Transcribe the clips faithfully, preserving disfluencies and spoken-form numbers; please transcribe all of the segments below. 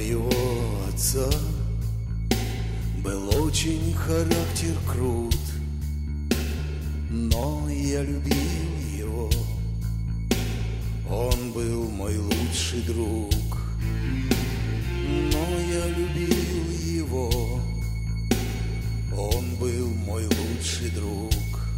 моего отца был очень характер крут, но я любил его, он был мой лучший друг. Но я любил его, он был мой лучший друг.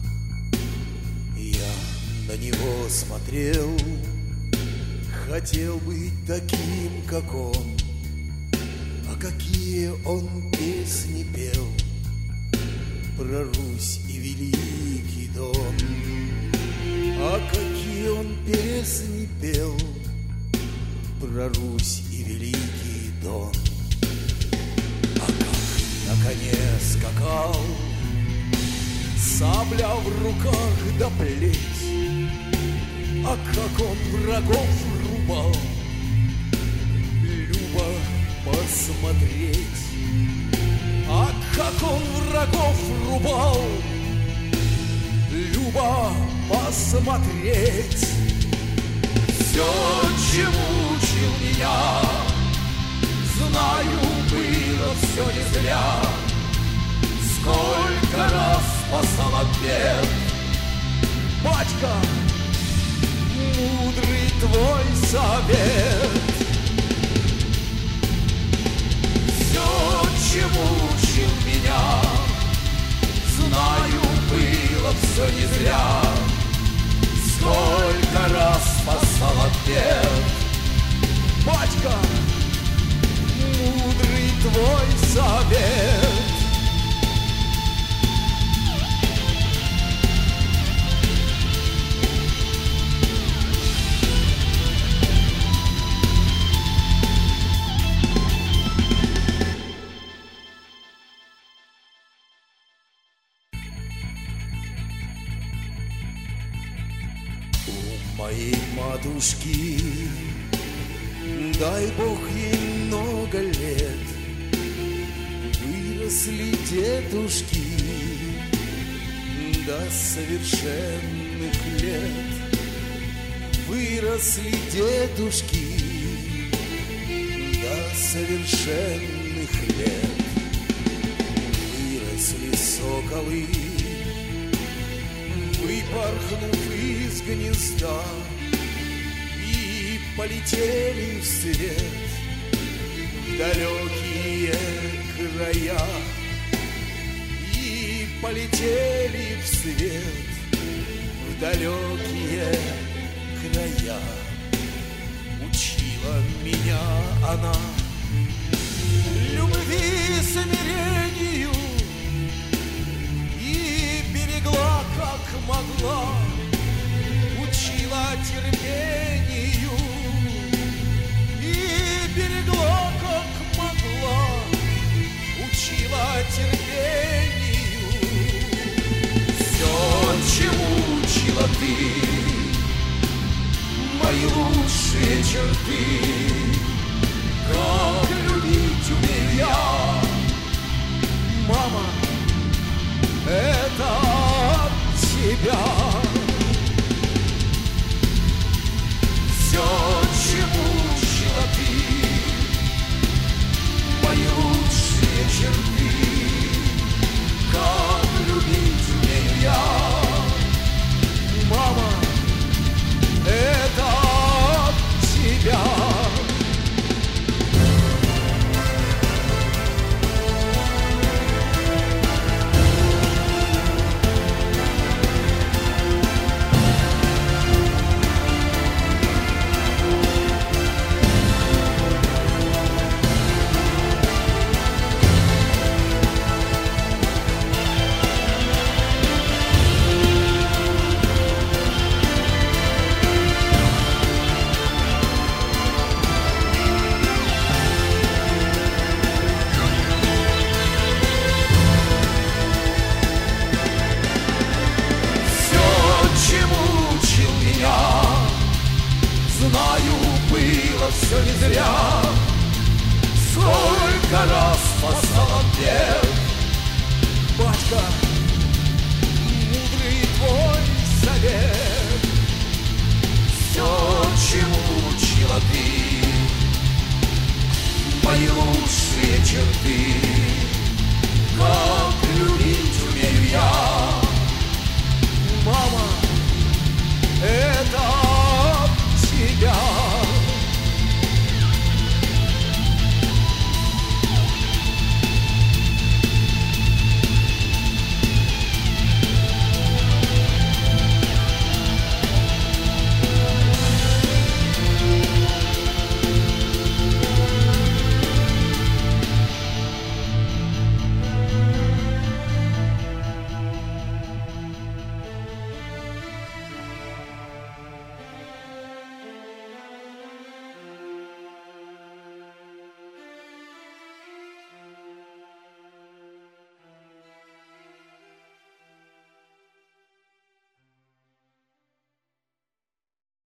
Я на него смотрел, хотел быть таким, как он. А какие он песни пел про Русь и Великий Дон. А какие он песни пел про Русь и Великий Дон. А как на коне скакал, сабля в руках да плеть. А как он врагов рубал, любо посмотреть. А как он врагов рубал, любо посмотреть. Все, чему учил меня, знаю, было все не зря. Сколько раз спасал от бед, батька, мудрый твой совет. Все, чему учил меня, знаю, было все не зря. Сколько раз спасал от бед, батька, мудрый твой совет. Моей матушки, дай Бог ей много лет, выросли дедушки до совершенных лет. Выросли дедушки до совершенных лет. Выросли соколы, выпорхнув из гнезда, и полетели в свет в далекие края. И полетели в свет в далекие края. Учила меня она любви, смирению, берегла, как могла, учила терпению. И берегла, как могла, учила терпению. Все, чему учила ты, мои лучшие черты, как любить умею я, мама, это от тебя. Все, чему учила ты, мои лучшие черты, как любить умею я, мама, это от тебя. Все не зря, сколько раз спасал от бед, батька, мудрый твой совет. Все, чему учила ты, мои черты.